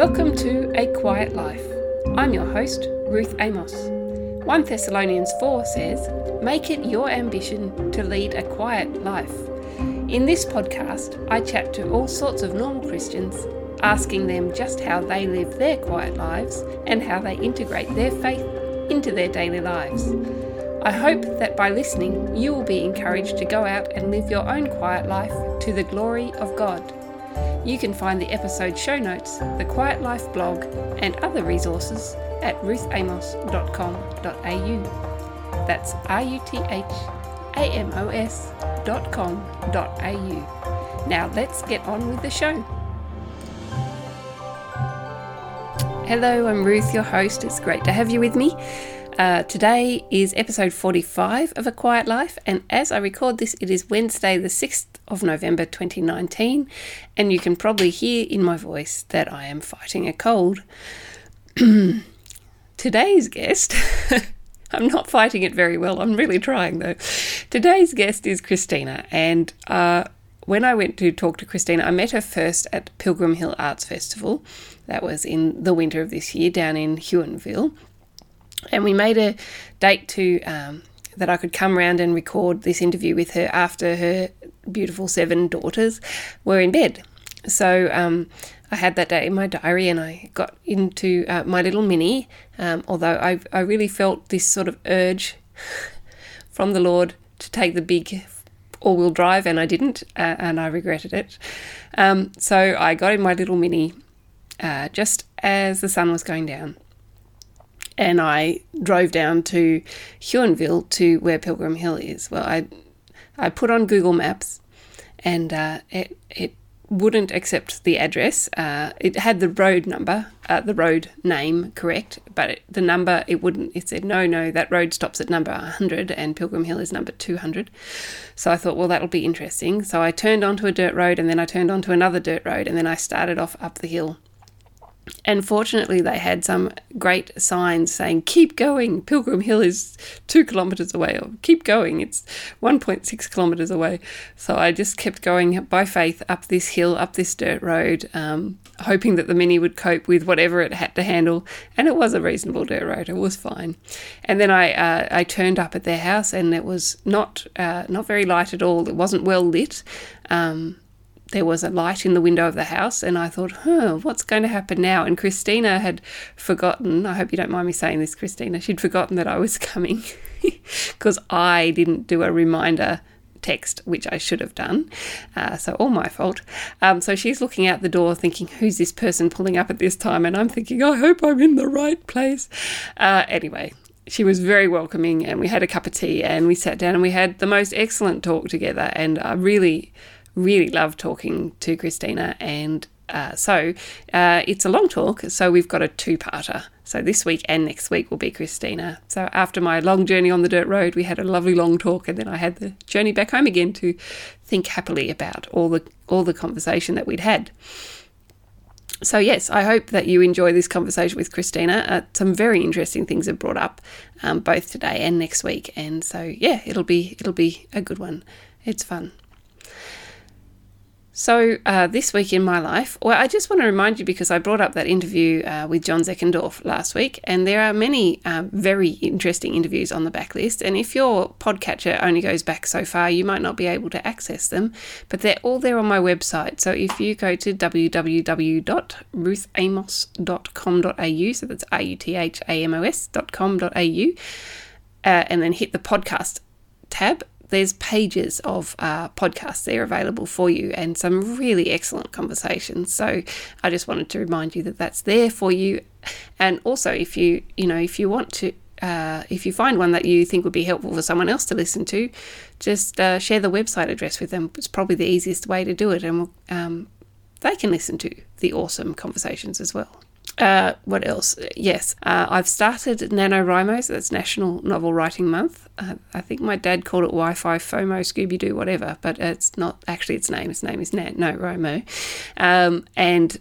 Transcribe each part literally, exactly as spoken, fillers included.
Welcome to A Quiet Life. I'm your host, Ruth Amos. First Thessalonians four says, "Make it your ambition to lead a quiet life." In this podcast, I chat to all sorts of normal Christians, asking them just how they live their quiet lives and how they integrate their faith into their daily lives. I hope that by listening, you will be encouraged to go out and live your own quiet life to the glory of God. You can find the episode show notes, the Quiet Life blog, and other resources at ruth amos dot com dot a u. That's R U T H A M O S dot com dot a u. Now let's get on with the show. Hello, I'm Ruth, your host. It's great to have you with me. Uh, today is episode forty-five of A Quiet Life, and as I record this, it is Wednesday the sixth of November twenty nineteen, and you can probably hear in my voice that I am fighting a cold. Today's guest, I'm not fighting it very well, I'm really trying though. Today's guest is Christina, and uh, when I went to talk to Christina, I met her first at Pilgrim Hill Arts Festival. That was in the winter of this year down in Huonville. And we made a date to um, that I could come round and record this interview with her after her beautiful seven daughters were in bed. So um, I had that day in my diary, and I got into uh, my little Mini, um, although I, I really felt this sort of urge from the Lord to take the big all-wheel drive, and I didn't, uh, and I regretted it. Um, so I got in my little Mini uh, just as the sun was going down. And I drove down to Huonville to where Pilgrim Hill is. Well, I I put on Google Maps, and uh, it it wouldn't accept the address. Uh, it had the road number, uh, the road name correct, but it, the number, it wouldn't. It said, no, no, that road stops at number one hundred and Pilgrim Hill is number two hundred. So I thought, well, that'll be interesting. So I turned onto a dirt road, and then I turned onto another dirt road, and then I started off up the hill. And fortunately, they had some great signs saying, keep going, Pilgrim Hill is two kilometres away, or keep going, it's one point six kilometres away. So I just kept going by faith up this hill, up this dirt road, um, hoping that the Mini would cope with whatever it had to handle. And it was a reasonable dirt road, it was fine. And then I uh, I turned up at their house, and it was not, uh, not very light at all. It wasn't well lit. Um There was a light in the window of the house, and I thought, huh, what's going to happen now? And Christina had forgotten, I hope you don't mind me saying this, Christina, she'd forgotten that I was coming because I didn't do a reminder text, which I should have done. Uh, so all my fault. Um, so she's looking out the door thinking, who's this person pulling up at this time? And I'm thinking, I hope I'm in the right place. Uh, anyway, she was very welcoming, and we had a cup of tea, and we sat down, and we had the most excellent talk together. And I really... really love talking to Christina, and uh, so uh, it's a long talk, so we've got a two-parter. So this week and next week will be Christina. So after my long journey on the dirt road, we had a lovely long talk, and then I had the journey back home again to think happily about all the all the conversation that we'd had. So yes, I hope that you enjoy this conversation with Christina. Uh, some very interesting things are brought up, um, both today and next week, and so yeah, it'll be it'll be a good one. It's fun. So uh, this week in my life, well, I just want to remind you, because I brought up that interview uh, with John Zeckendorf last week, and there are many uh, very interesting interviews on the backlist. And if your podcatcher only goes back so far, you might not be able to access them, but they're all there on my website. So if you go to w w w dot ruth amos dot com dot a u, so that's R U T H A M O S dot com dot a u, uh, and then hit the podcast tab, there's pages of uh, podcasts there available for you, and some really excellent conversations. So I just wanted to remind you that that's there for you. And also, if you, you know, if you want to, uh, if you find one that you think would be helpful for someone else to listen to, just uh, share the website address with them. It's probably the easiest way to do it, and um, they can listen to the awesome conversations as well. Uh, what else? Yes, uh, I've started NaNoWriMo, so that's National Novel Writing Month. Uh, I think my dad called it Wi-Fi, FOMO, Scooby-Doo, whatever, but it's not actually its name. Its name is NaNoWriMo. Um, and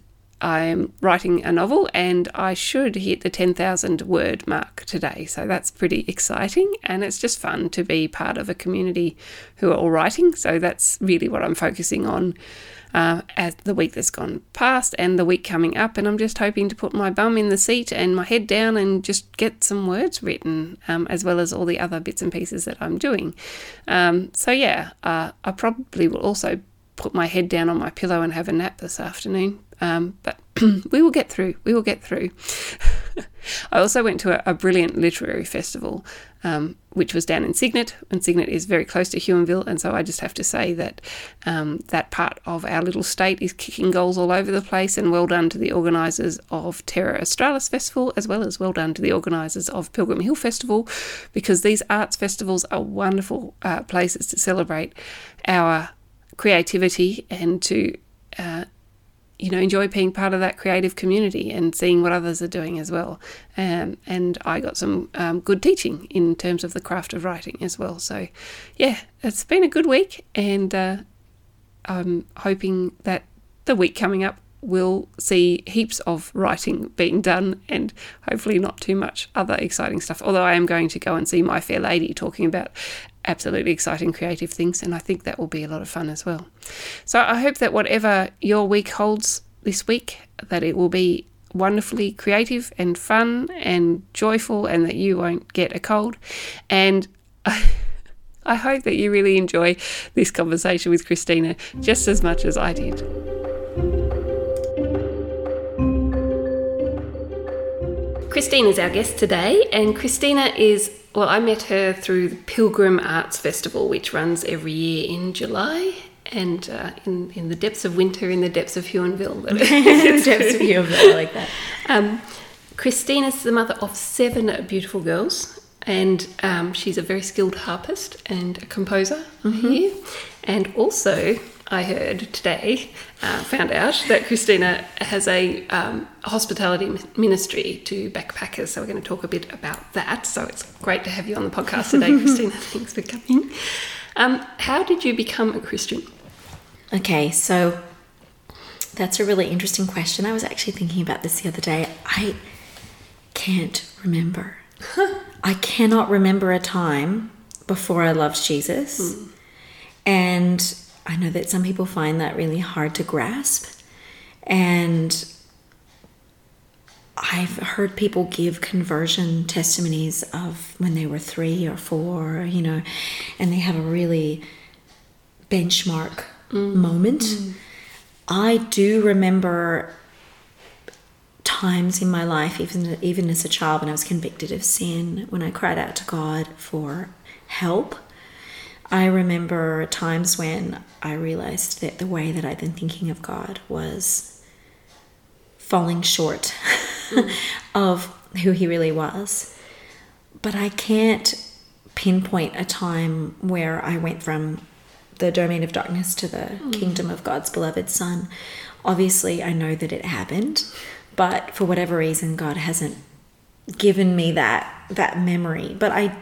I'm writing a novel and I should hit the ten thousand word mark today. So that's pretty exciting, and it's just fun to be part of a community who are all writing. So that's really what I'm focusing on uh, as the week that's gone past and the week coming up. And I'm just hoping to put my bum in the seat and my head down and just get some words written, um, as well as all the other bits and pieces that I'm doing. Um, so yeah, uh, I probably will also put my head down on my pillow and have a nap this afternoon. Um, but we will get through. We will get through. I also went to a, a brilliant literary festival, um, which was down in Cygnet, and Cygnet is very close to Huonville, and so I just have to say that um, that part of our little state is kicking goals all over the place, and well done to the organisers of Terra Australis Festival, as well as well done to the organisers of Pilgrim Hill Festival, because these arts festivals are wonderful uh, places to celebrate our creativity and to uh, you know, enjoy being part of that creative community and seeing what others are doing as well. Um, and I got some um, good teaching in terms of the craft of writing as well. So, yeah, it's been a good week, and uh, I'm hoping that the week coming up will see heaps of writing being done and hopefully not too much other exciting stuff. Although I am going to go and see My Fair Lady talking about absolutely exciting creative things, and I think that will be a lot of fun as well. So I hope that whatever your week holds this week, that it will be wonderfully creative and fun and joyful, and that you won't get a cold. And I, I hope that you really enjoy this conversation with Christina just as much as I did. Christina is our guest today, and Christina is, well, I met her through the Pilgrim Arts Festival, which runs every year in July, and uh, in, in the depths of winter, in the depths of Huonville. In the depths of Huonville, I like that. Um, Christina's the mother of seven beautiful girls, and um, she's a very skilled harpist and a composer mm-hmm. here, and also I heard today, uh, found out that Christina has a um, hospitality ministry to backpackers. So we're going to talk a bit about that. So it's great to have you on the podcast today, Christina. Thanks for coming. Um, how did you become a Christian? Okay, so that's a really interesting question. I was actually thinking about this the other day. I can't remember. I cannot remember a time before I loved Jesus. Mm. And I know that some people find that really hard to grasp, and I've heard people give conversion testimonies of when they were three or four, you know, and they have a really benchmark mm. moment. Mm. I do remember times in my life, even even as a child, when I was convicted of sin, when I cried out to God for help. I remember times when I realized that the way that I'd been thinking of God was falling short mm. of who he really was. But I can't pinpoint a time where I went from the domain of darkness to the mm. kingdom of God's beloved Son. Obviously, I know that it happened, but for whatever reason, God hasn't given me that that memory. But I...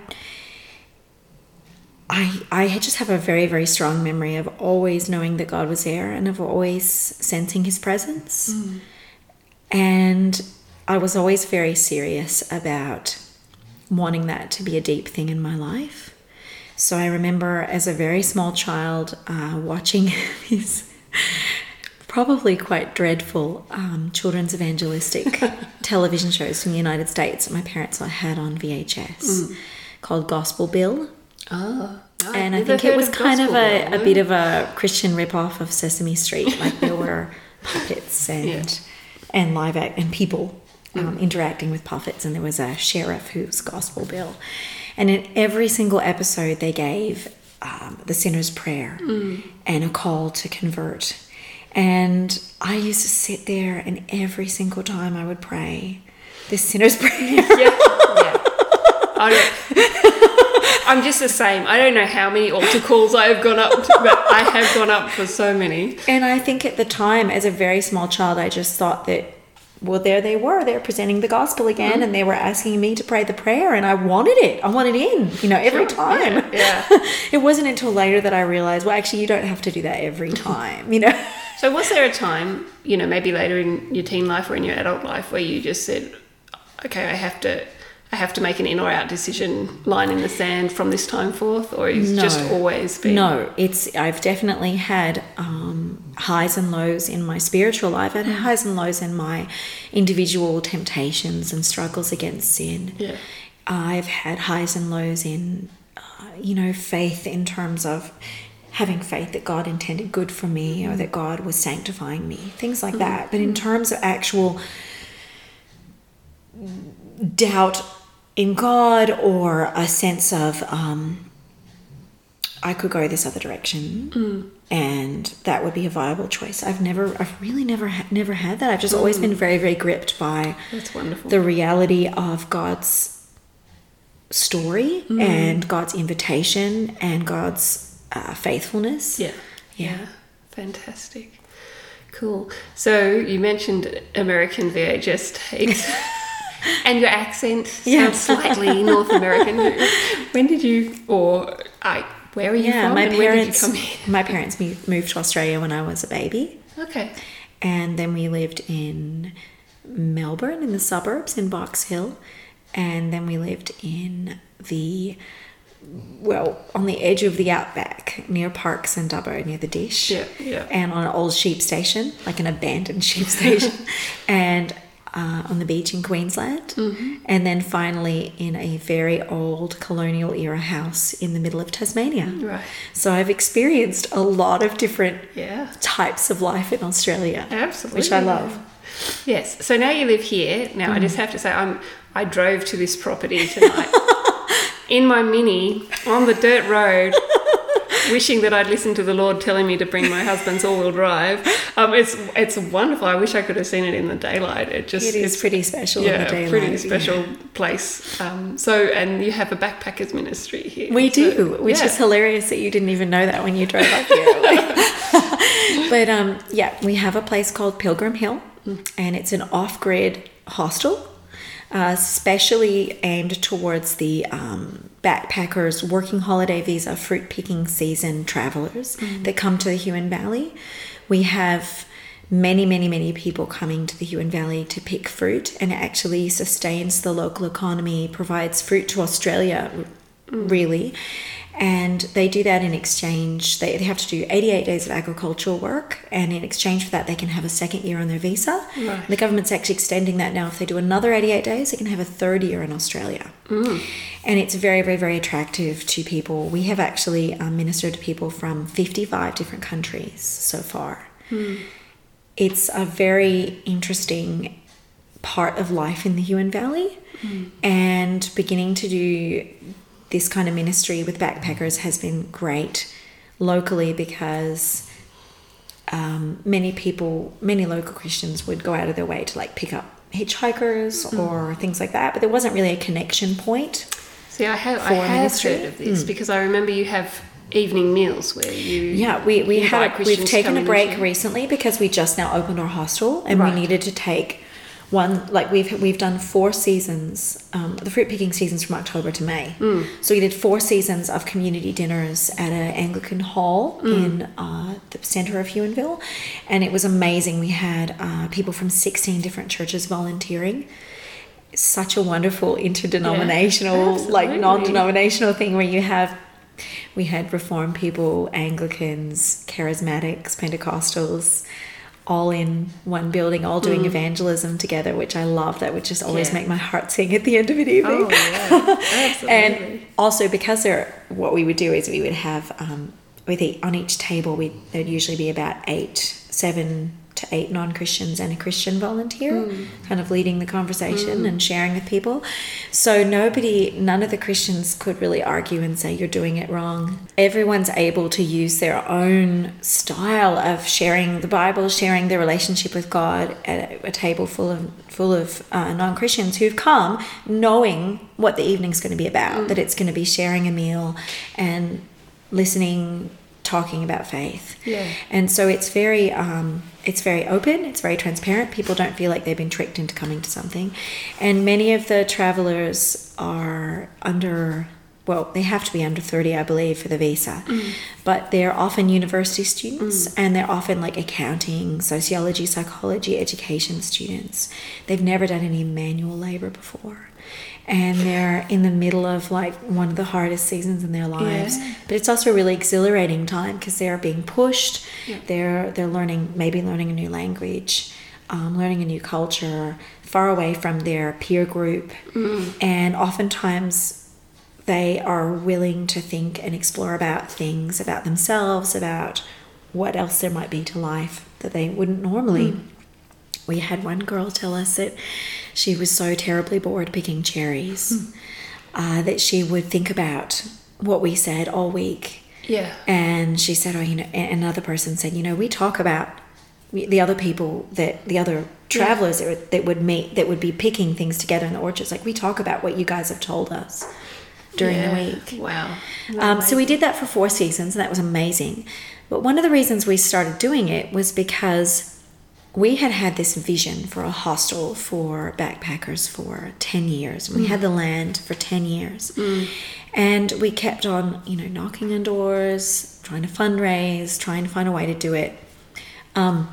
I, I just have a very, very strong memory of always knowing that God was there and of always sensing his presence. Mm. And I was always very serious about wanting that to be a deep thing in my life. So I remember as a very small child uh, watching these probably quite dreadful um, children's evangelistic television shows from the United States that my parents had on V H S mm. called Gospel Bill. Oh, no, and I think it was kind of a, a bit of a Christian rip-off of Sesame Street. Like there were puppets and yeah. and live act and people um, mm. interacting with puppets, and there was a sheriff who was Gospel Bill. And in every single episode, they gave um, the sinner's prayer mm. and a call to convert. And I used to sit there, and every single time I would pray the sinner's prayer. yeah, yeah. I I'm just the same. I don't know how many altar calls I have gone up to, but I have gone up for so many. And I think at the time, as a very small child, I just thought that, well, there they were. They were presenting the gospel again, mm-hmm. and they were asking me to pray the prayer, and I wanted it. I wanted in, you know, every time. Yeah. yeah. It wasn't until later that I realized, well, actually, you don't have to do that every time, you know. So was there a time, you know, maybe later in your teen life or in your adult life where you just said, okay, I have to I have to make an in or out decision, line in the sand from this time forth, or it's No. just always been? No, it's I've definitely had um, highs and lows in my spiritual life. I've had highs and lows in my individual temptations and struggles against sin. Yeah. I've had highs and lows in, uh, you know, faith in terms of having faith that God intended good for me or that God was sanctifying me, things like that. But in terms of actual doubt in God or a sense of um, I could go this other direction Mm. and that would be a viable choice. I've never, I've really never, ha- never had that. I've just always been very, very gripped by That's wonderful. the reality of God's story and God's invitation and God's uh, faithfulness. Yeah. Yeah. Fantastic. Cool. So you mentioned American V H S tapes. And your accent sounds Yeah. slightly North American. When did you, or I, where are you Yeah, from? my and when did you parents, come here? my parents mo- moved to Australia when I was a baby. Okay. And then we lived in Melbourne in the suburbs in Box Hill. And then we lived in the, well, on the edge of the outback near Parks and Dubbo, near the Dish. Yeah, yeah. And on an old sheep station, like an abandoned sheep station. And uh, on the beach in Queensland. Mm-hmm. And then finally in a very old colonial era house in the middle of Tasmania. Right. So I've experienced a lot of different Yeah. types of life in Australia. Absolutely. Which I love. Yes. So now you live here. Now Mm. I just have to say, I'm. I drove to this property tonight in my Mini on the dirt road, wishing that I'd listened to the Lord telling me to bring my husband's all-wheel drive. Um, it's it's wonderful. I wish I could have seen it in the daylight. It just It is it's pretty special in yeah, the daylight. pretty special yeah. place. Um, so and you have a backpackers ministry here. We So, do, which yeah. is hilarious that you didn't even know that when you drove up here. But um, yeah, we have a place called Pilgrim Hill, and it's an off-grid hostel, uh, specially aimed towards the um, backpackers, working holiday visa, fruit-picking season travelers that come to the Huon Valley. We have many, many, many people coming to the Huon Valley to pick fruit, and it actually sustains the local economy, provides fruit to Australia, really. And they do that in exchange. They, they have to do eighty-eight days of agricultural work, and in exchange for that, they can have a second year on their visa. Right. The government's actually extending that now. If they do another eighty-eight days, they can have a third year in Australia. Mm. And it's very, very, very attractive to people. We have actually um, ministered to people from fifty-five different countries so far. Mm. It's a very interesting part of life in the Huon Valley, Mm. and beginning to do this kind of ministry with backpackers has been great locally, because um, many people, many local Christians would go out of their way to like pick up hitchhikers Mm. or things like that, but there wasn't really a connection point. See, I have I For have ministry. heard of this Mm. because I remember you have evening meals where you Yeah, we, we invite had a, Christians we've to taken come a in break and share. recently because we just now opened our hostel, and Right. we needed to take one, like we've we've done four seasons, um, the fruit picking seasons from October to May. Mm. So we did four seasons of community dinners at an Anglican hall Mm. in uh, the centre of Huonville, and it was amazing. We had uh, people from sixteen different churches volunteering. Such a wonderful interdenominational, Yeah, like absolutely. non-denominational thing where you have. We had Reformed people, Anglicans, Charismatics, Pentecostals, all in one building, all doing Mm. evangelism together, which I love. That would just always Yeah. make my heart sing at the end of an evening. Oh, yeah. Absolutely. And also because there, what we would do is we would have, um, with each, on each table, we there'd usually be about eight, seven to eight non-Christians and a Christian volunteer, Mm. kind of leading the conversation and sharing with people. So nobody, none of the Christians could really argue and say you're doing it wrong. Everyone's able to use their own style of sharing the Bible, sharing their relationship with God at a, a table full of full of uh, non-Christians who've come knowing what the evening's going to be about, Mm. that it's going to be sharing a meal and listening, talking about faith. Yeah. And so it's very um, it's very open, it's very transparent. People don't feel like they've been tricked into coming to something. And many of the travelers are under well, they have to be under thirty, I believe, for the visa. Mm. But they're often university students, mm. and they're often like accounting, sociology, psychology, education students. They've never done any manual labor before. And they're in the middle of like one of the hardest seasons in their lives. Yeah. But it's also a really exhilarating time because they're being pushed. Yeah. They're they're learning, maybe learning a new language, um, learning a new culture, far away from their peer group. Mm. And oftentimes they are willing to think and explore about things, about themselves, about what else there might be to life that they wouldn't normally. Mm. We had one girl tell us that she was so terribly bored picking cherries mm. uh, that she would think about what we said all week. Yeah. And she said, oh, you know, another person said, you know, we talk about the other people that the other travelers yeah. that, that would meet, that would be picking things together in the orchards. Like, we talk about what you guys have told us during yeah. the week. Wow. Um, so we did that for four seasons, and that was amazing. But one of the reasons we started doing it was because we had had this vision for a hostel for backpackers for ten years. We mm. had the land for ten years. Mm. And we kept on, you know, knocking on doors, trying to fundraise, trying to find a way to do it. Um,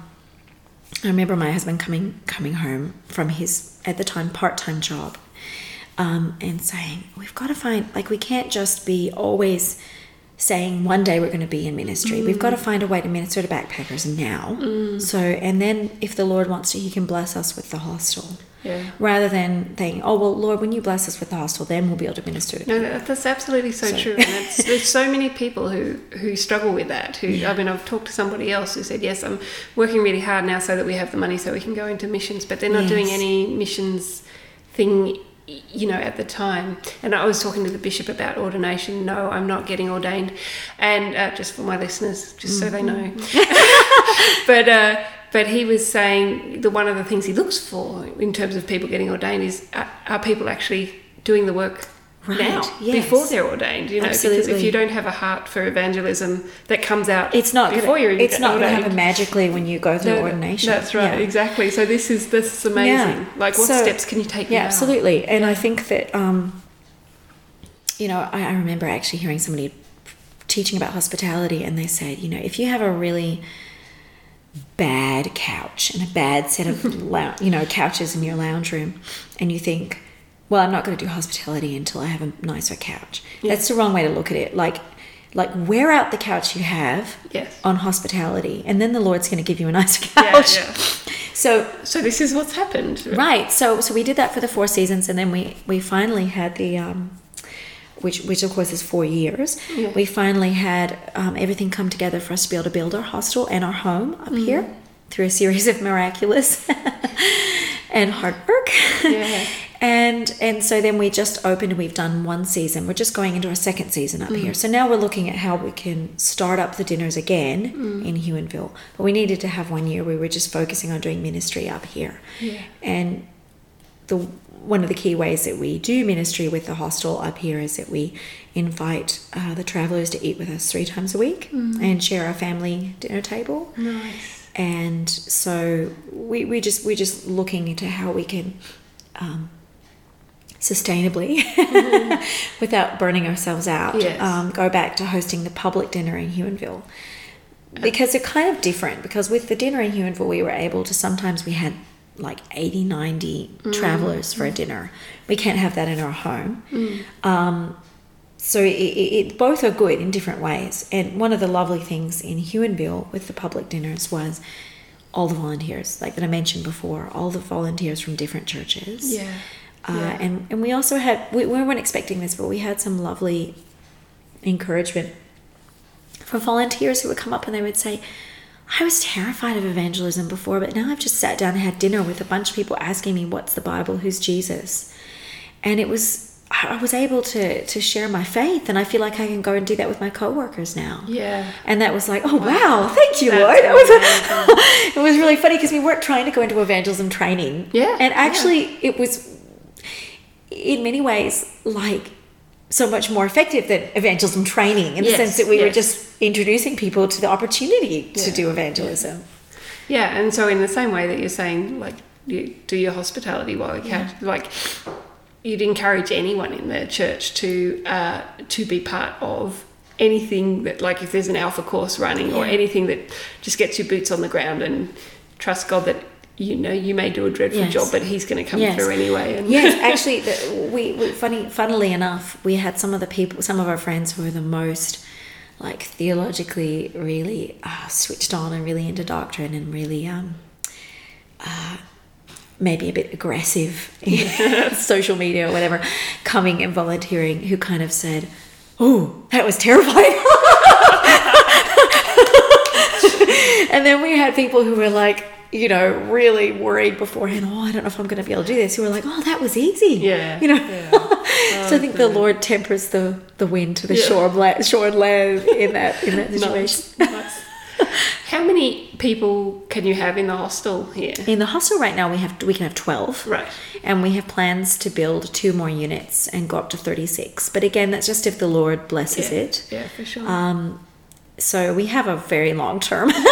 I remember my husband coming coming home from his, at the time, part-time job, um, and saying, we've got to find, like, we can't just be always saying one day we're going to be in ministry. Mm. We've got to find a way to minister to backpackers now. Mm. So, and then if the Lord wants to, he can bless us with the hostel. Yeah. Rather than thinking, oh, well, Lord, when you bless us with the hostel, then we'll be able to minister to no, people. No, that's absolutely so, so. true. And it's, there's so many people who, who struggle with that. Who yeah. I mean, I've talked to somebody else who said, yes, I'm working really hard now so that we have the money so we can go into missions, but they're not yes. doing any missions thing, you know, at the time. And I was talking to the bishop about ordination. No, I'm not getting ordained. And uh, just for my listeners, just mm-hmm. so they know. but uh, but he was saying that one of the things he looks for in terms of people getting ordained is, are, are people actually doing the work right. now, yes. before they're ordained? You know, Absolutely. Because if you don't have a heart for evangelism, that comes out it's not before gonna, you're ordained. It's not going to happen magically when you go through no, ordination. That's right, yeah. exactly. So this is this is amazing. Yeah. Like, what so, steps can you take Yeah, now? absolutely. And yeah. I think that, um, you know, I, I remember actually hearing somebody teaching about hospitality, and they said, you know, if you have a really bad couch and a bad set of lou- you know couches in your lounge room, and you think, well, I'm not going to do hospitality until I have a nicer couch. Yeah. That's the wrong way to look at it. Like, like wear out the couch you have yes. on hospitality, and then the Lord's going to give you a nicer couch. Yeah, yeah. So, so this is what's happened, right? So, so we did that for the four seasons, and then we we finally had the, um, which which of course is four years. Yeah. We finally had um, everything come together for us to be able to build our hostel and our home up mm. here through a series of miraculous and hard work. Yeah. And and so then we just opened, and we've done one season. We're just going into our second season up mm. here. So now we're looking at how we can start up the dinners again mm. in Huonville. But we needed to have one year where we were just focusing on doing ministry up here. Yeah. And the one of the key ways that we do ministry with the hostel up here is that we invite uh, the travellers to eat with us three times a week mm. and share our family dinner table. Nice. And so we we just we're just looking into how we can um, sustainably, mm-hmm. without burning ourselves out, yes. um, go back to hosting the public dinner in Huonville. Because they're kind of different, because with the dinner in Huonville we were able to, sometimes we had like eighty, ninety mm. travellers for a dinner. We can't have that in our home. Mm. Um, so it, it, it, both are good in different ways. And one of the lovely things in Huonville with the public dinners was all the volunteers, like that I mentioned before, all the volunteers from different churches. Yeah. Uh, yeah. and, and we also had, we, we weren't expecting this, but we had some lovely encouragement from volunteers who would come up and they would say, I was terrified of evangelism before, but now I've just sat down and had dinner with a bunch of people asking me, what's the Bible? Who's Jesus? And it was, I was able to, to share my faith, and I feel like I can go and do that with my coworkers now. Yeah. And that was like, oh, wow, wow thank you, That's Lord. It was, it was really funny because we weren't trying to go into evangelism training. Yeah. And actually yeah. it was, in many ways, like so much more effective than evangelism training, in yes, the sense that we yes. were just introducing people to the opportunity yeah. to do evangelism. Yeah, and so in the same way that you're saying, like, you do your hospitality while you yeah. can, like, you'd encourage anyone in the church to uh, to be part of anything that, like if there's an Alpha course running or anything that just gets your boots on the ground, and trust God that, you know, you may do a dreadful Yes. job, but He's going to come Yes. through anyway. And Yes, actually, the, we, we funny, funnily enough, we had some of the people, some of our friends who were the most like theologically really uh, switched on and really into doctrine and really um, uh, maybe a bit aggressive in social media or whatever, coming and volunteering, who kind of said, "Oh, that was terrifying." And then we had people who were like, you know, really worried beforehand. Oh, I don't know if I'm going to be able to do this. Who were like, "Oh, that was easy." Yeah. You know. Yeah. So I think the Lord tempers the, the wind to the Yeah. shore of la- shore and land in that in that situation. Nice. Nice. How many people can you have in the hostel here? In the hostel right now, we have we can have twelve, Right. and we have plans to build two more units and go up to thirty-six. But again, that's just if the Lord blesses Yeah. it. Yeah, for sure. Um, so we have a very long term plan,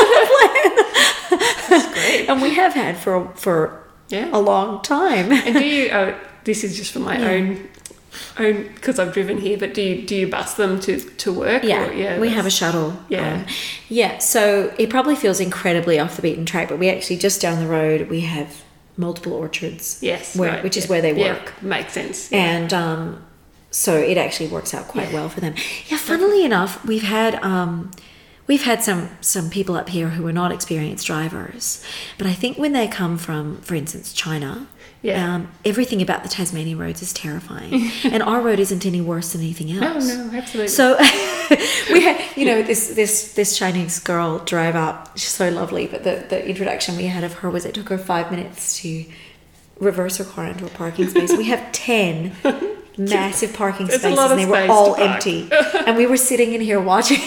That's great. and we have had for for Yeah. a long time. And do you? Uh, this is just for my Yeah. own, own because I've driven here. But do you do you bus them to to work? Yeah, or, yeah. we that's- have a shuttle. Yeah. Um, yeah, so it probably feels incredibly off the beaten track, but we actually, just down the road, we have multiple orchards. Yes. where, right, which is yeah. where they Yeah, work. makes sense. And um, so it actually works out quite Yeah. well for them. Yeah, funnily enough, we've had um, we've had some some people up here who are not experienced drivers, but I think when they come from, for instance, China, Yeah. um, everything about the Tasmanian roads is terrifying, and our road isn't any worse than anything No, else. no, absolutely. So we had, you know, this this this Chinese girl drove up. She's so lovely, but the the introduction we had of her was it took her five minutes to reverse her car into a parking space. We have ten massive parking It's a spaces, lot and of they were space to all park. empty. And we were sitting in here watching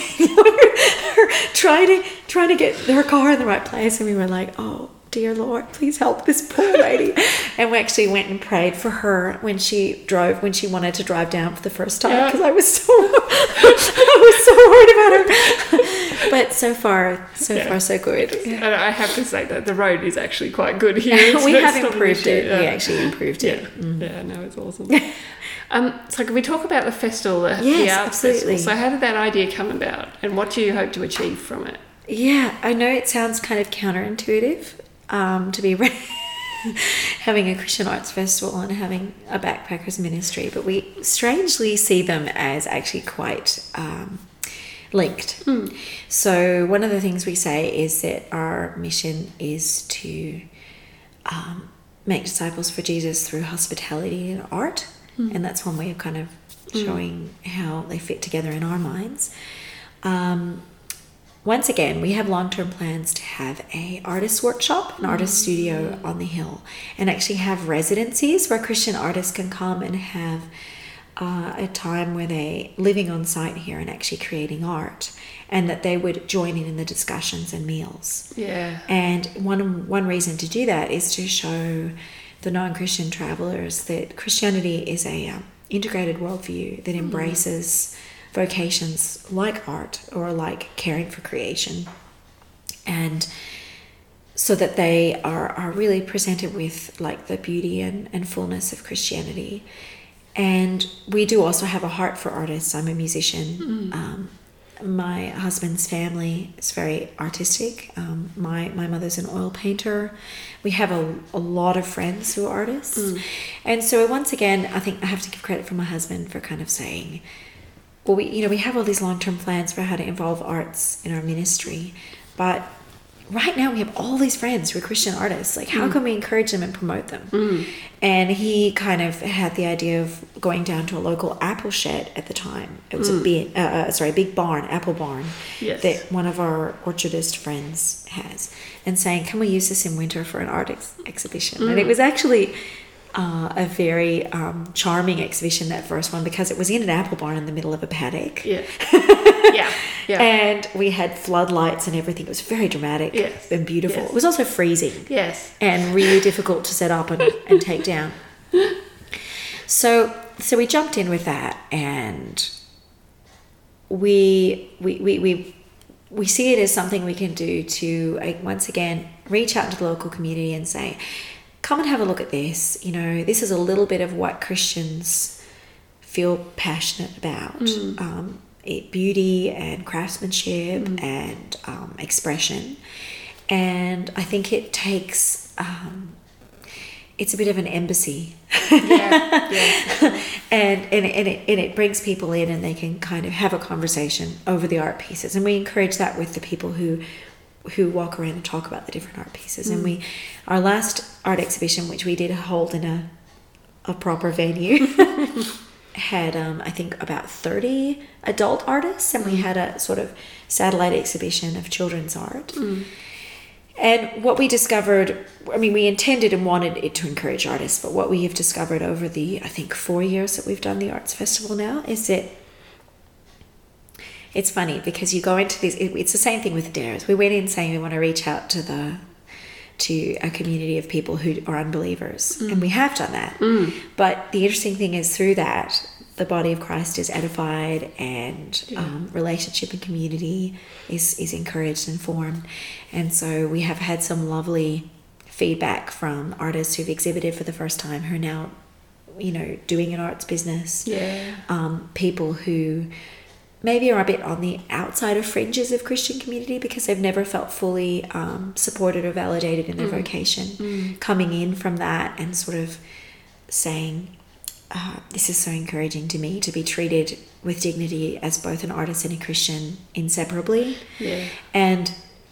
her trying to trying to get her car in the right place, and we were like, "Oh, dear Lord, please help this poor lady." And we actually went and prayed for her when she drove, when she wanted to drive down for the first time, Yeah. because I was so, I was so worried about her. But so far, so Yeah. far, so good. And I have to say that the road is actually quite good here. It's- we it's have not an improved issue. it. We Yeah. actually improved Yeah, it. Mm. yeah, no, it's awesome. um, so can we talk about the festival, the, the Yes, arts absolutely. festival? So how did that idea come about, and what do you hope to achieve from it? Yeah, I know it sounds kind of counterintuitive um, to be re- having a Christian arts festival and having a backpackers ministry, but we strangely see them as actually quite um, linked. Mm. So one of the things we say is that our mission is to um, make disciples for Jesus through hospitality and art, Mm. and that's one way of kind of showing how they fit together in our minds. Um, once again, we have long-term plans to have a artist workshop, an artist studio on the hill, and actually have residencies where Christian artists can come and have uh, a time where they living on site here and actually creating art, and that they would join in in the discussions and meals. Yeah. And one one reason to do that is to show the non-Christian travelers that Christianity is a um, integrated worldview that embraces vocations like art or like caring for creation, and so that they are, are really presented with like the beauty and, and fullness of Christianity. And we do also have a heart for artists. I'm a musician. Um, my husband's family is very artistic. Um, my, my mother's an oil painter. We have a, a lot of friends who are artists. Mm. And so once again, I think I have to give credit for my husband for kind of saying, well, we, you know, we have all these long-term plans for how to involve arts in our ministry, but right now we have all these friends who are Christian artists. Like, how Mm. can we encourage them and promote them? Mm. And he kind of had the idea of going down to a local apple shed at the time. It was Mm. a big, uh, uh, sorry, a big barn, apple barn, Yes. that one of our orchardist friends has, and saying, "Can we use this in winter for an art ex- exhibition?" Mm. And it was actually uh, a very um, charming exhibition, that first one, because it was in an apple barn in the middle of a paddock. Yeah. Yeah. Yeah. And we had floodlights and everything. It was very dramatic Yes. and beautiful. Yes. It was also freezing Yes. and really difficult to set up and, and take down. So so we jumped in with that, and we we we we, we see it as something we can do to, like, once again reach out to the local community and say, come and have a look at this. You know, this is a little bit of what Christians feel passionate about. Mm. Um, it, beauty and craftsmanship mm. and um, expression. And I think it takes, um, it's a bit of an embassy. Yeah, yeah. and, and, and, it, and it brings people in and they can kind of have a conversation over the art pieces. And we encourage that with the people who who walk around and talk about the different art pieces. Mm. And we, our last art exhibition, which we did hold in a, a proper venue, had, um, I think, about thirty adult artists. And mm. we had a sort of satellite exhibition of children's art. Mm. And what we discovered, I mean, we intended and wanted it to encourage artists, but what we have discovered over the, I think, four years that we've done the Arts Festival now is that it's funny because you go into this, it, it's the same thing with Dares. We went in saying we want to reach out to the to a community of people who are unbelievers, mm. and we have done that. Mm. But the interesting thing is through that, the body of Christ is edified and yeah. um, relationship and community is, is encouraged and formed. And so we have had some lovely feedback from artists who've exhibited for the first time who are now, you know, doing an arts business. Yeah. Um, people who maybe are a bit on the outside of fringes of Christian community because they've never felt fully um, supported or validated in their mm. vocation. Mm. Coming in from that and sort of saying, Uh, this is so encouraging to me to be treated with dignity as both an artist and a Christian inseparably. Yeah. And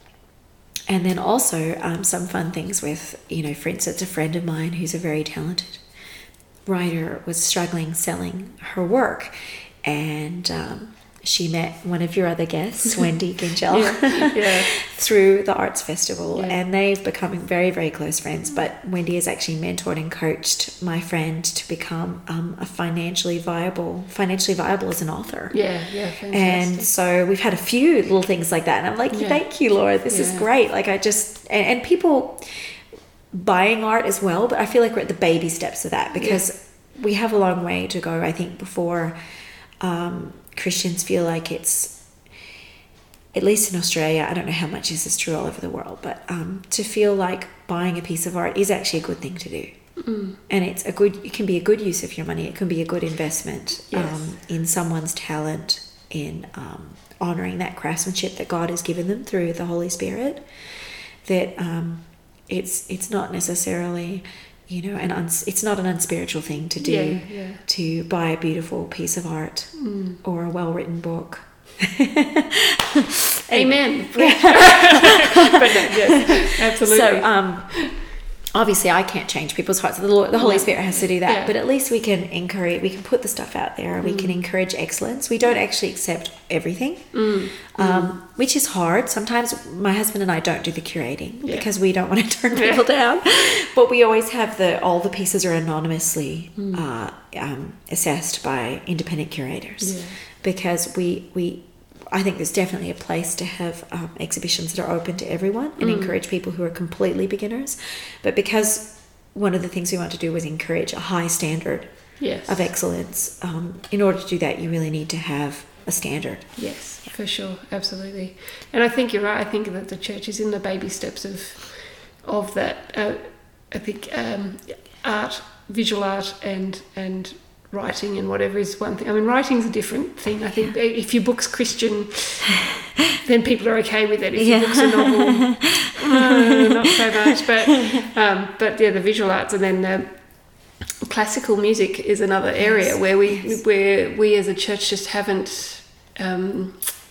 and then also um, some fun things with, you know, for instance, a friend of mine who's a very talented writer was struggling selling her work, and um, she met one of your other guests, Wendy Gingell, yeah. Yeah. through the Arts Festival, yeah. and they've become very, very close friends. But Wendy has actually mentored and coached my friend to become um, a financially viable, financially viable as an author. Yeah, yeah, fantastic. And so we've had a few little things like that, and I'm like, yeah. thank you, Laura, this yeah. is great. Like I just, and, and people buying art as well, but I feel like we're at the baby steps of that because yeah. we have a long way to go, I think, before um, Christians feel like it's, at least in Australia, I don't know how much this is true all over the world, but um, to feel like buying a piece of art is actually a good thing to do. Mm. And it's a good, it can be a good use of your money. It can be a good investment yes. um, in someone's talent, in um, honouring that craftsmanship that God has given them through the Holy Spirit. That um, it's it's not necessarily, you know, an uns- it's not an unspiritual thing to do, yeah, yeah. to buy a beautiful piece of art mm. or a well-written book. Amen. But no, yes, absolutely. So, um, obviously, I can't change people's hearts. The, Lord, the Holy Spirit has to do that. Yeah. But at least we can encourage. We can put the stuff out there. Mm. We can encourage excellence. We don't actually accept everything, mm. Um, mm. which is hard. Sometimes my husband and I don't do the curating yeah. because we don't want to turn people down. But we always have the all the pieces are anonymously mm. uh, um, assessed by independent curators yeah. because we we. I think there's definitely a place to have um, exhibitions that are open to everyone and mm. encourage people who are completely beginners. But because one of the things we want to do was encourage a high standard yes. of excellence, um, in order to do that, you really need to have a standard. Yes, yeah. for sure, absolutely. And I think you're right. I think that the church is in the baby steps of of that. Uh, I think um, art, visual art, and and. writing and whatever is one thing. I mean, writing's a different thing. I think yeah. if your book's Christian, then people are okay with it. If yeah. your book's a novel, uh, not so much. But um, but yeah, the visual arts, and then the classical music is another area yes. where we yes. where we as a church just haven't. Um,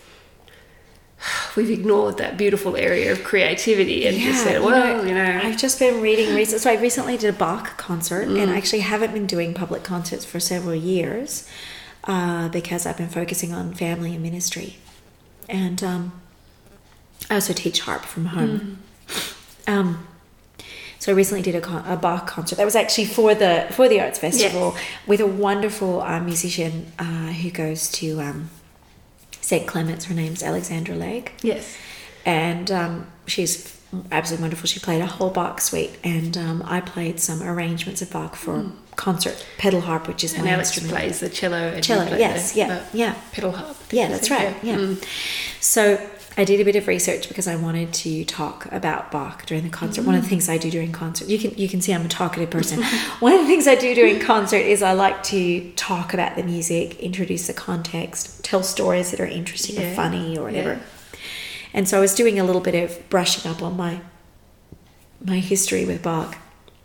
we've ignored that beautiful area of creativity and yeah, just said, well, you know, you know. I've just been reading recently. So I recently did a Bach concert mm. and I actually haven't been doing public concerts for several years uh, because I've been focusing on family and ministry. And um, I also teach harp from home. Mm. Um, so I recently did a, con- a Bach concert. That was actually for the for the Arts Festival yes. with a wonderful uh, musician uh, who goes to... Um, Saint Clement's, her name's Alexandra Legg. Yes. And um, she's absolutely wonderful. She played a whole Bach suite, and um, I played some arrangements of Bach for mm. concert, pedal harp, which is and my Alex instrument. plays the cello. And cello, yes, the, yeah, the yeah. Pedal harp. Yeah, that's right, yeah. yeah. Mm. So I did a bit of research because I wanted to talk about Bach during the concert. Mm. One of the things I do during concert, you can you can see I'm a talkative person. One of the things I do during concert is I like to talk about the music, introduce the context, tell stories that are interesting yeah. or funny or whatever. Yeah. And so I was doing a little bit of brushing up on my my history with Bach.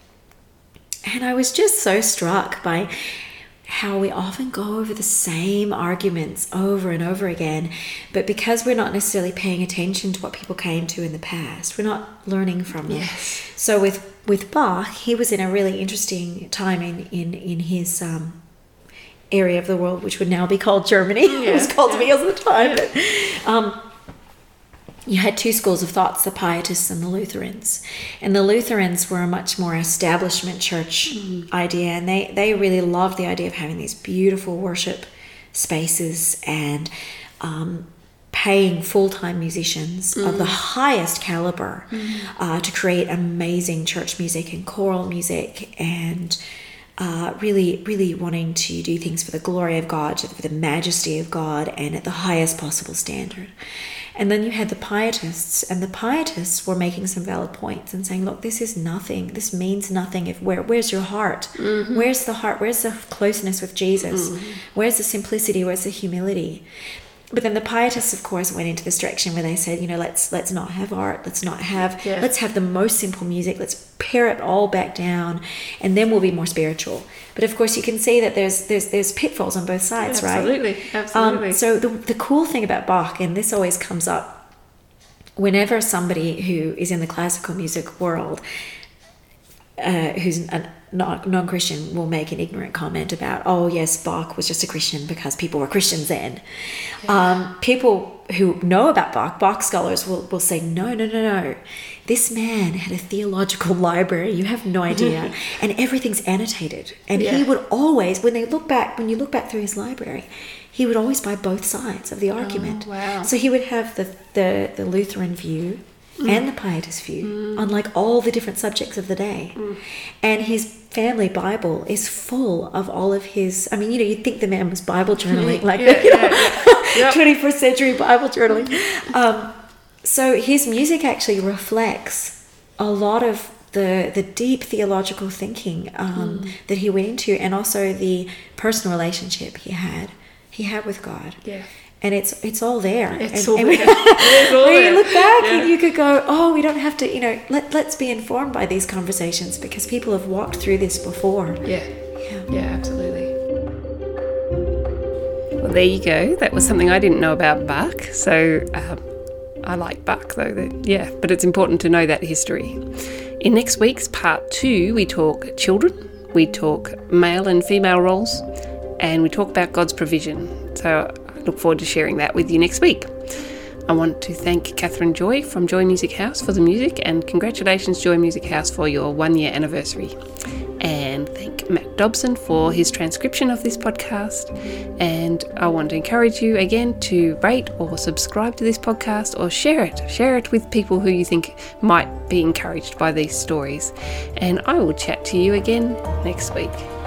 And I was just so struck by how we often go over the same arguments over and over again, but because we're not necessarily paying attention to what people came to in the past, we're not learning from them. Yes. So with with Bach, he was in a really interesting time in in, in his um, area of the world, which would now be called Germany. Yeah. It was called to me all the time. But, um, you had two schools of thoughts, the Pietists and the Lutherans. And the Lutherans were a much more establishment church mm. idea, and they, they really loved the idea of having these beautiful worship spaces and um, paying full-time musicians mm. of the highest caliber mm. uh, to create amazing church music and choral music, and uh, really, really wanting to do things for the glory of God, for the majesty of God, and at the highest possible standard. And then you had the Pietists, and the Pietists were making some valid points and saying, look, this is nothing. This means nothing. If where Where's your heart? Mm-hmm. Where's the heart? Where's the closeness with Jesus? Mm-hmm. Where's the simplicity? Where's the humility? But then the Pietists, of course, went into this direction where they said, you know, let's let's not have art. Let's not have, yeah. let's have the most simple music. Let's pare it all back down, and then we'll be more spiritual. But of course, you can see that there's there's there's pitfalls on both sides, absolutely, right? Absolutely, absolutely. Um, so the the cool thing about Bach, and this always comes up whenever somebody who is in the classical music world, uh, who's a non-Christian, will make an ignorant comment about, oh yes, Bach was just a Christian because people were Christians then. Yeah. Um, people who know about Bach, Bach scholars will, will say, no, no, no, no. This man had a theological library. You have no idea. And everything's annotated. And yeah. he would always, when they look back, when you look back through his library, he would always buy both sides of the argument. Oh, wow. So he would have the, the, the Lutheran view mm. and the Pietist view mm. on like all the different subjects of the day. Mm. And his family Bible is full of all of his, I mean, you know, you'd think the man was Bible journaling, like, yeah, you know, yeah, yeah. Yep. twenty-first century Bible journaling. Um, so his music actually reflects a lot of the the deep theological thinking um, mm. that he went into, and also the personal relationship he had he had with God. Yeah. And it's it's all there. It's and, all and there. It's all when there. you look back yeah. and you could go, oh, we don't have to, you know, let, let's be informed by these conversations because people have walked through this before. Yeah. Yeah, yeah, absolutely. Well, there you go. That was something I didn't know about Bach. So um, I like Bach, though. That, yeah, but it's important to know that history. In next week's part two, we talk children, we talk male and female roles, and we talk about God's provision. So I look forward to sharing that with you next week. I want to thank Catherine Joy from Joy Music House for the music, and congratulations, Joy Music House, for your one-year anniversary. And thank Matt Dobson for his transcription of this podcast. And I want to encourage you again to rate or subscribe to this podcast, or share it. Share it with people who you think might be encouraged by these stories. And I will chat to you again next week.